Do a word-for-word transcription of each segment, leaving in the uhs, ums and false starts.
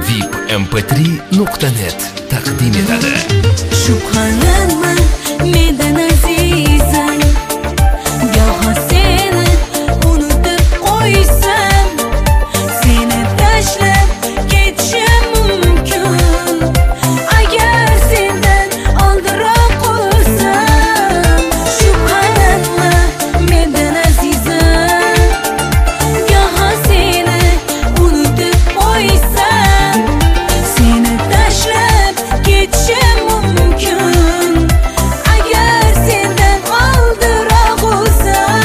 V I P M P три nuqta net taqdim etadi. Shubhalanma mendan azizam, goho seni unutib qo'ysam, seni tashlab ketishim mumkin agar sendan oldinroq qolsam. Shubhalanma mendan azizam, goho seni unutib qo'ysam, seni tashlab ketishim mumkin agar sendan oldinroq qolsam.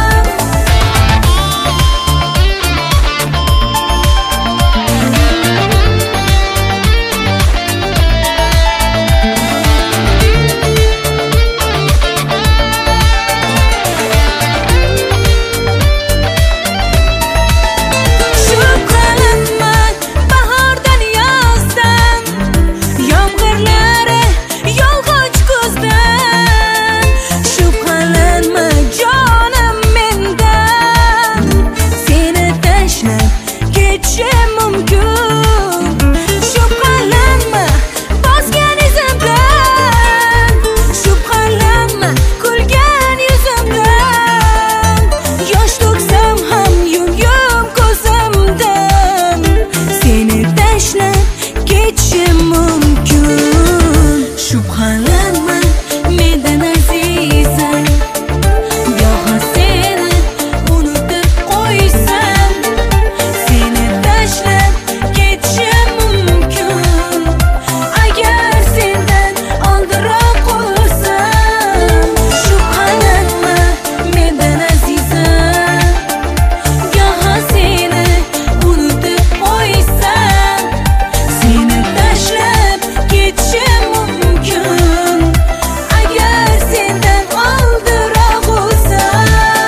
Shubhalanma bahordan yozdan, yomg'irlari yog'och kuzdan. Shubhalanma jonim mendan, seni tashlab ketishim mumkin. Shubhalanma bosgan izimdan, shubhalanma kulgan yuzimdan. Yosh to'ksam ham yum-yum ko'zimdan, seni tashlab ketishim mumkin. Shubhalanma mendan azizam, goho seni unutib qo'ysam, seni tashlab ketishim mumkin agar sendan oldinroq qolsam. Shubhalanma mendan azizam, goho seni unutib qo'ysam, seni tashlab ketishim mumkin agar sendan oldinroq qolsam.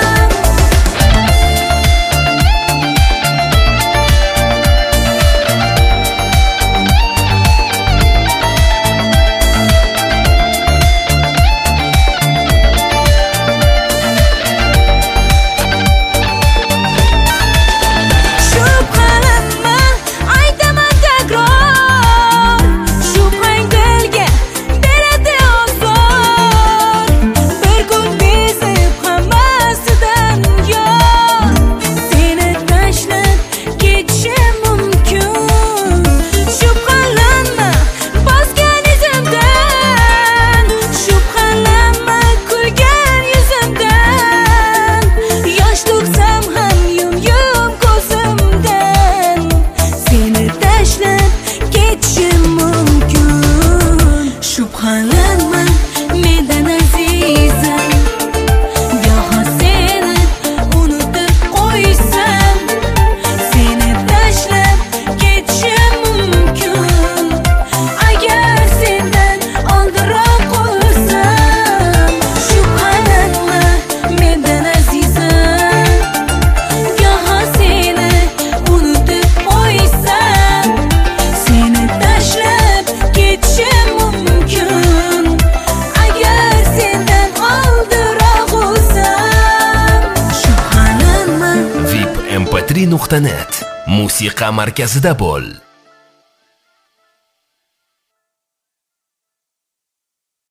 Shubhalanma aytaman takror, shubhang dilga beradi ozor. Bir kun bezib hammasidan yor, seni tashlab ketishim mumkin. Shubhalanma bosgan izimdan, shubhalanma kulgan yuzimdan. Yosh to'ksam ham yum-yum ko'zimdan, seni tashlab ketishim mumkin. Shubhalanma mendan azizam, goho seni unutib qo'ysam, seni tashlab ketishim mumkin agar sendan oldinroq qolsam. Shubhalanma mendan azizam, goho seni unutib qo'ysam, seni tashlab ketishim mumkin agar sendan oldinroq qolsam. Shubhalanma V I P M P три nuqta net musiqa markazida bo'l.